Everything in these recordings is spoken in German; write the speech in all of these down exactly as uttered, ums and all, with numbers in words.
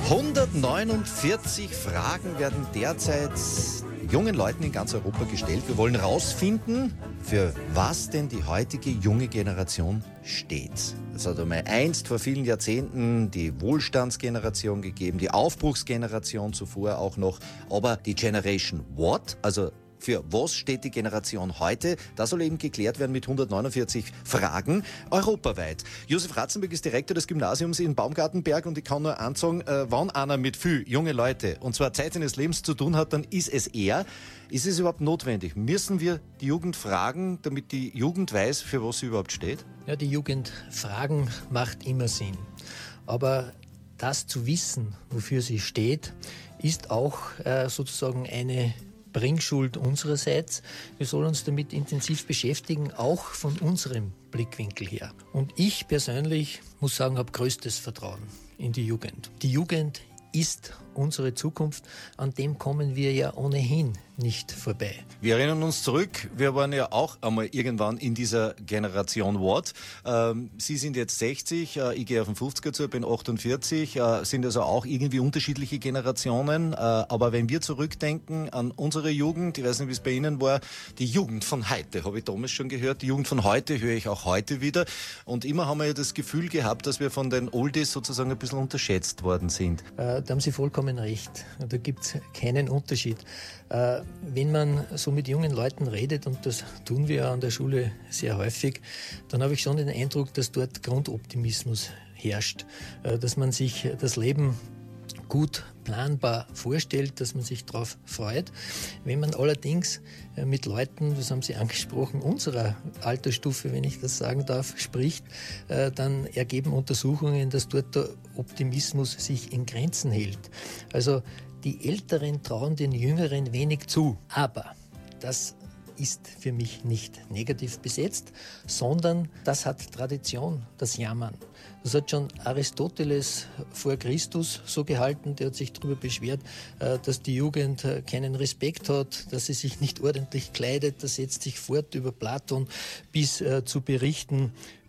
hundertneunundvierzig Fragen werden derzeit jungen Leuten in ganz Europa gestellt. Wir wollen herausfinden, für was denn die heutige junge Generation steht. Es hat einmal einst vor vielen Jahrzehnten die Wohlstandsgeneration gegeben, die Aufbruchsgeneration zuvor auch noch, aber die Generation What, also für was steht die Generation heute? Das soll eben geklärt werden mit hundertneunundvierzig Fragen europaweit. Josef Ratzenberg ist Direktor des Gymnasiums in Baumgartenberg und ich kann nur ansagen, äh, wenn einer mit viel junge Leute und zwar Zeit seines Lebens zu tun hat, dann ist es er. Ist es überhaupt notwendig? Müssen wir die Jugend fragen, damit die Jugend weiß, für was sie überhaupt steht? Ja, die Jugend fragen macht immer Sinn. Aber das zu wissen, wofür sie steht, ist auch äh, sozusagen eine Bringschuld unsererseits. Wir sollen uns damit intensiv beschäftigen, auch von unserem Blickwinkel her. Und ich persönlich muss sagen, habe größtes Vertrauen in die Jugend. Die Jugend ist unsere Zukunft, an dem kommen wir ja ohnehin nicht vorbei. Wir erinnern uns zurück, wir waren ja auch einmal irgendwann in dieser Generation What. Ähm, Sie sind jetzt sechzig, äh, ich gehe auf den fünfziger zu, bin achtundvierzig, äh, sind also auch irgendwie unterschiedliche Generationen. Äh, aber wenn wir zurückdenken an unsere Jugend, ich weiß nicht, wie es bei Ihnen war, die Jugend von heute, habe ich damals schon gehört, die Jugend von heute höre ich auch heute wieder. Und immer haben wir ja das Gefühl gehabt, dass wir von den Oldies sozusagen ein bisschen unterschätzt worden sind. Äh, da haben Sie vollkommen recht. Da gibt es keinen Unterschied. Äh, wenn man so mit jungen Leuten redet, und das tun wir an der Schule sehr häufig, dann habe ich schon den Eindruck, dass dort Grundoptimismus herrscht, äh, dass man sich das Leben gut planbar vorstellt, dass man sich darauf freut. Wenn man allerdings mit Leuten, das haben Sie angesprochen, unserer Altersstufe, wenn ich das sagen darf, spricht, dann ergeben Untersuchungen, dass dort der Optimismus sich in Grenzen hält. Also die Älteren trauen den Jüngeren wenig zu. Aber das ist für mich nicht negativ besetzt, sondern das hat Tradition, das Jammern. Das hat schon Aristoteles vor Christus so gehalten, der hat sich darüber beschwert, dass die Jugend keinen Respekt hat, dass sie sich nicht ordentlich kleidet, das setzt sich fort über Platon bis zu Berichten,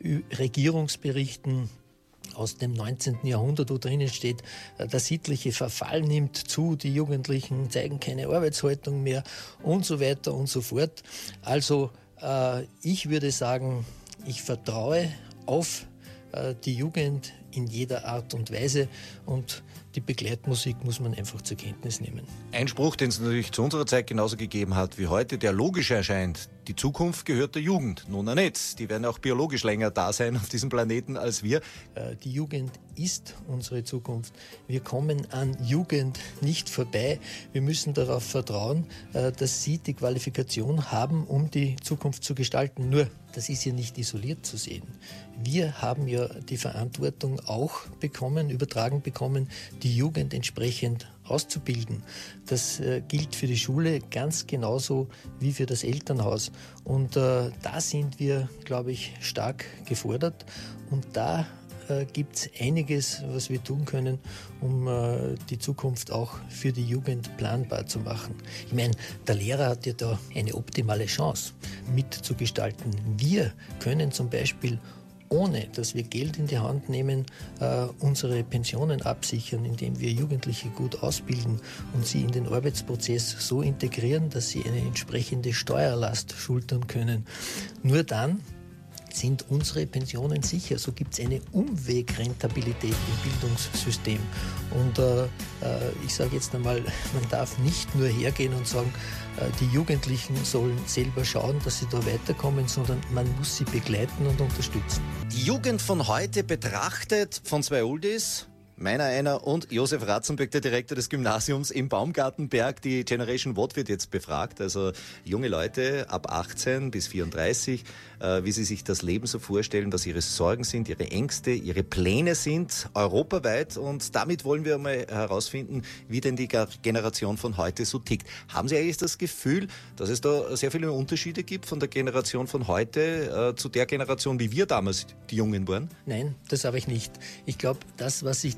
Regierungsberichten aus dem neunzehnten Jahrhundert, wo drinnen steht, der sittliche Verfall nimmt zu, die Jugendlichen zeigen keine Arbeitshaltung mehr und so weiter und so fort. Also äh, ich würde sagen, ich vertraue auf äh, die Jugend in jeder Art und Weise und die Begleitmusik muss man einfach zur Kenntnis nehmen. Ein Spruch, den es natürlich zu unserer Zeit genauso gegeben hat wie heute, der logisch erscheint. Die Zukunft gehört der Jugend. Nun nicht. Die werden auch biologisch länger da sein auf diesem Planeten als wir. Die Jugend ist unsere Zukunft. Wir kommen an Jugend nicht vorbei. Wir müssen darauf vertrauen, dass sie die Qualifikation haben, um die Zukunft zu gestalten. Nur, das ist ja nicht isoliert zu sehen. Wir haben ja die Verantwortung auch bekommen, übertragen bekommen, die Jugend entsprechend auszubilden. Das äh, gilt für die Schule ganz genauso wie für das Elternhaus. Und äh, da sind wir, glaube ich, stark gefordert. Und da äh, gibt es einiges, was wir tun können, um äh, die Zukunft auch für die Jugend planbar zu machen. Ich meine, der Lehrer hat ja da eine optimale Chance mitzugestalten. Wir können zum Beispiel, ohne dass wir Geld in die Hand nehmen, äh, unsere Pensionen absichern, indem wir Jugendliche gut ausbilden und sie in den Arbeitsprozess so integrieren, dass sie eine entsprechende Steuerlast schultern können. Nur dann sind unsere Pensionen sicher. So gibt es eine Umwegrentabilität im Bildungssystem. Und äh, ich sage jetzt einmal, man darf nicht nur hergehen und sagen, äh, die Jugendlichen sollen selber schauen, dass sie da weiterkommen, sondern man muss sie begleiten und unterstützen. Die Jugend von heute betrachtet von zwei Oldies, meiner einer und Josef Ratzenberg, der Direktor des Gymnasiums im Baumgartenberg. Die Generation What wird jetzt befragt, also junge Leute ab achtzehn bis vierunddreißig, äh, wie sie sich das Leben so vorstellen, was ihre Sorgen sind, ihre Ängste, ihre Pläne sind, europaweit. Und damit wollen wir mal herausfinden, wie denn die Generation von heute so tickt. Haben Sie eigentlich das Gefühl, dass es da sehr viele Unterschiede gibt von der Generation von heute äh, zu der Generation, wie wir damals die Jungen waren? Nein, das habe ich nicht. Ich glaube, das, was sich die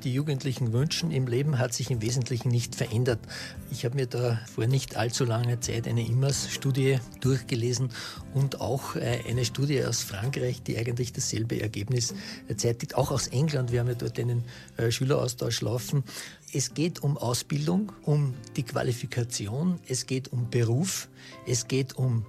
die Jugendlichen wünschen im Leben, hat sich im Wesentlichen nicht verändert. Ich habe mir da vor nicht allzu langer Zeit eine I M A S-Studie durchgelesen und auch eine Studie aus Frankreich, die eigentlich dasselbe Ergebnis zeitigt. Auch aus England, wir haben ja dort einen Schüleraustausch laufen. Es geht um Ausbildung, um die Qualifikation, es geht um Beruf, es geht um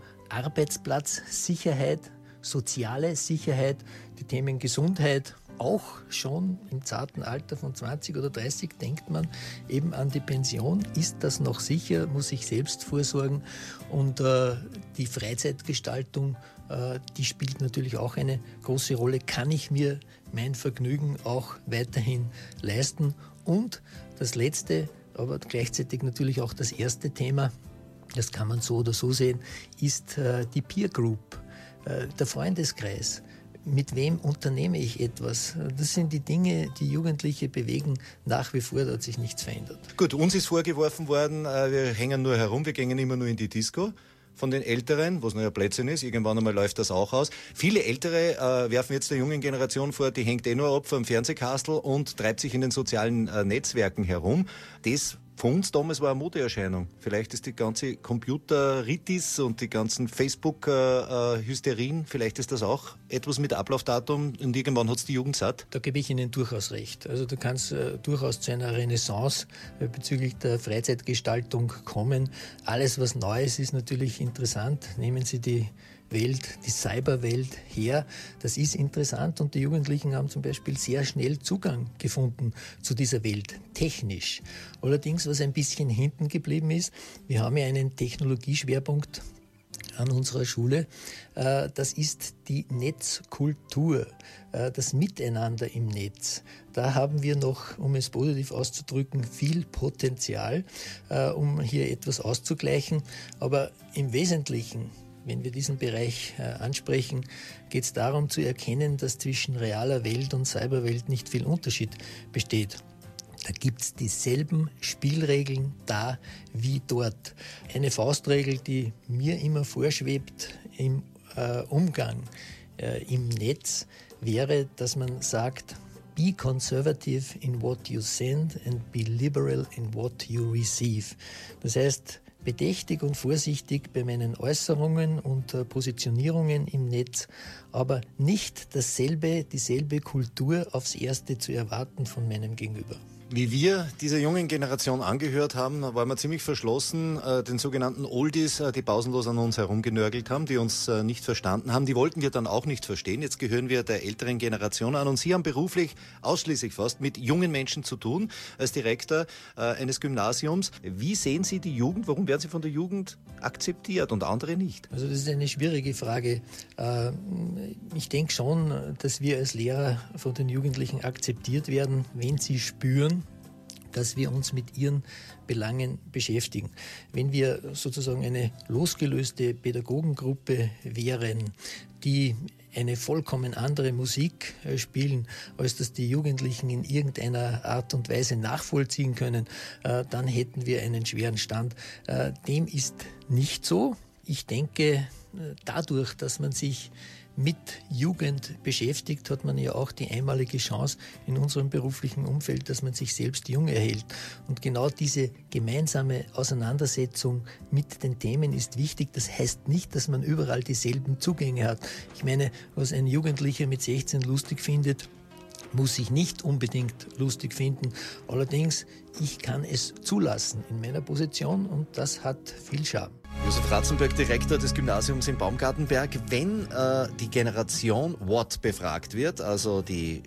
Arbeitsplatzsicherheit, soziale Sicherheit, die Themen Gesundheit. Auch schon im zarten Alter von zwanzig oder dreißig denkt man eben an die Pension. Ist das noch sicher? Muss ich selbst vorsorgen? Und äh, die Freizeitgestaltung, äh, die spielt natürlich auch eine große Rolle. Kann ich mir mein Vergnügen auch weiterhin leisten? Und das letzte, aber gleichzeitig natürlich auch das erste Thema, das kann man so oder so sehen, ist äh, die Peer Group, äh, der Freundeskreis. Mit wem unternehme ich etwas? Das sind die Dinge, die Jugendliche bewegen. Nach wie vor hat sich nichts verändert. Gut, uns ist vorgeworfen worden, wir hängen nur herum, wir gehen immer nur in die Disco. Von den Älteren, was noch ein Blödsinn ist, irgendwann einmal läuft das auch aus. Viele Ältere äh, werfen jetzt der jungen Generation vor, die hängt eh nur ab vom Fernsehkastel und treibt sich in den sozialen äh, Netzwerken herum. Das von uns damals war eine Modeerscheinung. Vielleicht ist die ganze Computer-Ritis und die ganzen Facebook-Hysterien, vielleicht ist das auch etwas mit Ablaufdatum und irgendwann hat es die Jugend satt. Da gebe ich Ihnen durchaus recht. Also da kann es äh, durchaus zu einer Renaissance äh, bezüglich der Freizeitgestaltung kommen. Alles, was Neues ist, natürlich interessant. Nehmen Sie die Welt, die Cyberwelt her. Das ist interessant und die Jugendlichen haben zum Beispiel sehr schnell Zugang gefunden zu dieser Welt, technisch. Allerdings, was ein bisschen hinten geblieben ist, wir haben ja einen Technologieschwerpunkt an unserer Schule, das ist die Netzkultur, das Miteinander im Netz. Da haben wir noch, um es positiv auszudrücken, viel Potenzial, um hier etwas auszugleichen. Aber im Wesentlichen, wenn wir diesen Bereich äh, ansprechen, geht es darum zu erkennen, dass zwischen realer Welt und Cyberwelt nicht viel Unterschied besteht. Da gibt es dieselben Spielregeln da wie dort. Eine Faustregel, die mir immer vorschwebt im äh, Umgang äh, im Netz, wäre, dass man sagt, be conservative in what you send and be liberal in what you receive. Das heißt, bedächtig und vorsichtig bei meinen Äußerungen und äh, Positionierungen im Netz, aber nicht dasselbe, dieselbe Kultur aufs Erste zu erwarten von meinem Gegenüber. Wie wir dieser jungen Generation angehört haben, waren wir ziemlich verschlossen, äh, den sogenannten Oldies, äh, die pausenlos an uns herumgenörgelt haben, die uns äh, nicht verstanden haben. Die wollten wir dann auch nicht verstehen. Jetzt gehören wir der älteren Generation an und Sie haben beruflich ausschließlich fast mit jungen Menschen zu tun, als Direktor äh, eines Gymnasiums. Wie sehen Sie die Jugend? Warum werden Sie von der Jugend akzeptiert und andere nicht? Also das ist eine schwierige Frage. Äh, ich denke schon, dass wir als Lehrer von den Jugendlichen akzeptiert werden, wenn sie spüren, dass wir uns mit ihren Belangen beschäftigen. Wenn wir sozusagen eine losgelöste Pädagogengruppe wären, die eine vollkommen andere Musik spielen, als dass die Jugendlichen in irgendeiner Art und Weise nachvollziehen können, dann hätten wir einen schweren Stand. Dem ist nicht so. Ich denke, dadurch, dass man sich mit Jugend beschäftigt, hat man ja auch die einmalige Chance in unserem beruflichen Umfeld, dass man sich selbst jung erhält. Und genau diese gemeinsame Auseinandersetzung mit den Themen ist wichtig. Das heißt nicht, dass man überall dieselben Zugänge hat. Ich meine, was ein Jugendlicher mit sechzehn lustig findet, muss ich nicht unbedingt lustig finden. Allerdings, ich kann es zulassen in meiner Position und das hat viel Charme. Josef Ratzenberg, Direktor des Gymnasiums in Baumgartenberg. Wenn äh, die Generation What befragt wird, also die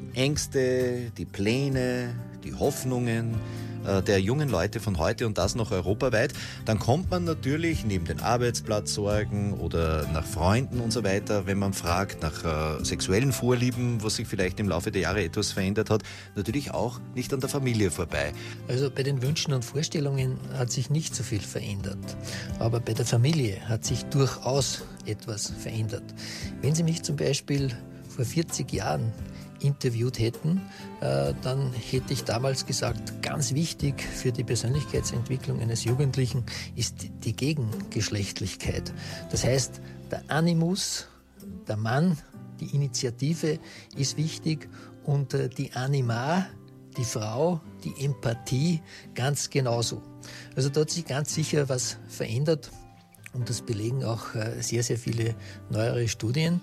Ängste, die Pläne, die Hoffnungen äh, der jungen Leute von heute und das noch europaweit, dann kommt man natürlich neben den Arbeitsplatzsorgen oder nach Freunden und so weiter, wenn man fragt nach äh, sexuellen Vorlieben, was sich vielleicht im Laufe der Jahre etwas verändert hat, natürlich auch nicht an der Familie vorbei. Also bei den Wünschen und Vorstellungen hat sich nicht so viel verändert, aber bei der Familie hat sich durchaus etwas verändert. Wenn Sie mich zum Beispiel vor vierzig Jahren interviewt hätten, äh, dann hätte ich damals gesagt, ganz wichtig für die Persönlichkeitsentwicklung eines Jugendlichen ist die Gegengeschlechtlichkeit. Das heißt, der Animus, der Mann, die Initiative ist wichtig und äh, die Anima, die Frau, die Empathie ganz genauso. Also da hat sich ganz sicher was verändert. Und das belegen auch sehr, sehr viele neuere Studien.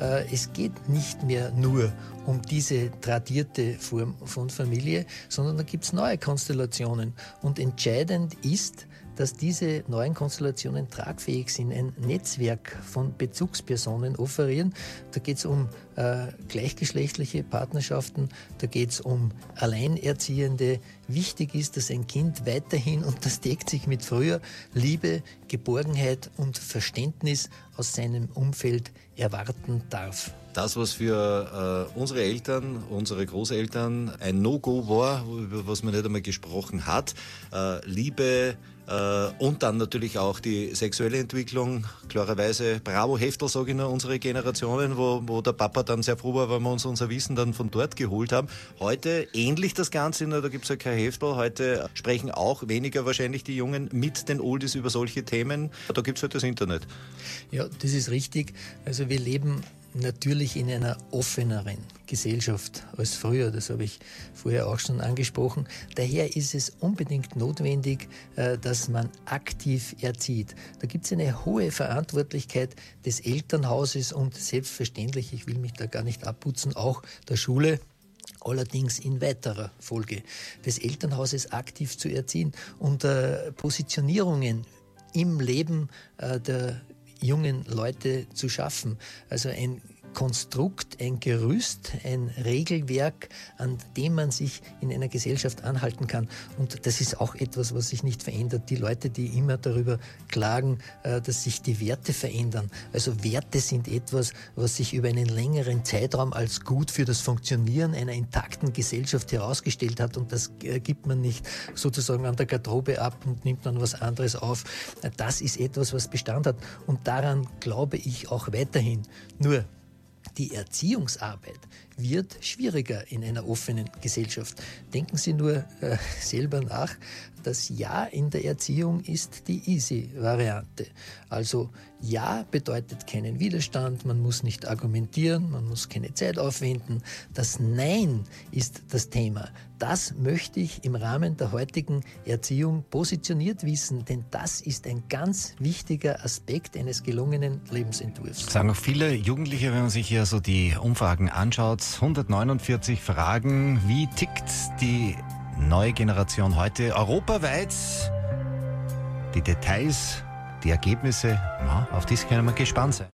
Es geht nicht mehr nur um diese tradierte Form von Familie, sondern da gibt es neue Konstellationen. Und entscheidend ist, dass diese neuen Konstellationen tragfähig sind, ein Netzwerk von Bezugspersonen offerieren. Da geht es um äh, gleichgeschlechtliche Partnerschaften, da geht es um Alleinerziehende. Wichtig ist, dass ein Kind weiterhin, und das deckt sich mit früher, Liebe, Geborgenheit und Verständnis aus seinem Umfeld erwarten darf. Das, was für äh, unsere Eltern, unsere Großeltern ein No-Go war, über was man nicht einmal gesprochen hat, äh, Liebe äh, und dann natürlich auch die sexuelle Entwicklung, klarerweise Bravo-Heftel, sage ich nur, unsere Generationen, wo, wo der Papa dann sehr froh war, weil wir uns unser Wissen dann von dort geholt haben. Heute ähnlich das Ganze, nur da gibt es ja kein Heftel, heute sprechen auch weniger wahrscheinlich die Jungen mit den Oldies über solche Themen. Da gibt es halt das Internet. Ja, das ist richtig. Also wir leben natürlich in einer offeneren Gesellschaft als früher, das habe ich vorher auch schon angesprochen. Daher ist es unbedingt notwendig, dass man aktiv erzieht. Da gibt es eine hohe Verantwortlichkeit des Elternhauses und selbstverständlich, ich will mich da gar nicht abputzen, auch der Schule. Allerdings in weiterer Folge des Elternhauses aktiv zu erziehen und äh, Positionierungen im Leben äh, der jungen Leute zu schaffen. Also ein Konstrukt, ein Gerüst, ein Regelwerk, an dem man sich in einer Gesellschaft anhalten kann. Und das ist auch etwas, was sich nicht verändert. Die Leute, die immer darüber klagen, dass sich die Werte verändern. Also Werte sind etwas, was sich über einen längeren Zeitraum als gut für das Funktionieren einer intakten Gesellschaft herausgestellt hat. Und das gibt man nicht sozusagen an der Garderobe ab und nimmt dann was anderes auf. Das ist etwas, was Bestand hat. Und daran glaube ich auch weiterhin. Nur die Erziehungsarbeit wird schwieriger in einer offenen Gesellschaft. Denken Sie nur äh, selber nach, das Ja in der Erziehung ist die Easy-Variante. Also Ja bedeutet keinen Widerstand, man muss nicht argumentieren, man muss keine Zeit aufwenden. Das Nein ist das Thema. Das möchte ich im Rahmen der heutigen Erziehung positioniert wissen, denn das ist ein ganz wichtiger Aspekt eines gelungenen Lebensentwurfs. Sagen auch viele Jugendliche, wenn man sich hier so die Umfragen anschaut, hundertneunundvierzig Fragen, wie tickt die neue Generation heute europaweit? Die Details, die Ergebnisse, ja, auf die können wir gespannt sein.